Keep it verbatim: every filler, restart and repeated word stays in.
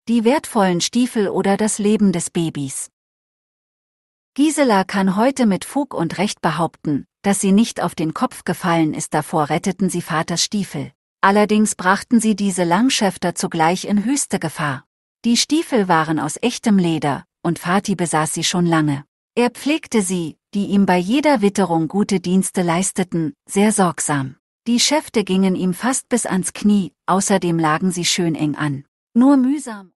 die wertvollen Stiefel oder das Leben des Babys. Gisela kann heute mit Fug und Recht behaupten, dass sie nicht auf den Kopf gefallen ist, davor retteten sie Vaters Stiefel. Allerdings brachten sie diese Langschäfter zugleich in höchste Gefahr. Die Stiefel waren aus echtem Leder, und Vati besaß sie schon lange. Er pflegte sie, die ihm bei jeder Witterung gute Dienste leisteten, sehr sorgsam. Die Schäfte gingen ihm fast bis ans Knie, außerdem lagen sie schön eng an. Nur mühsam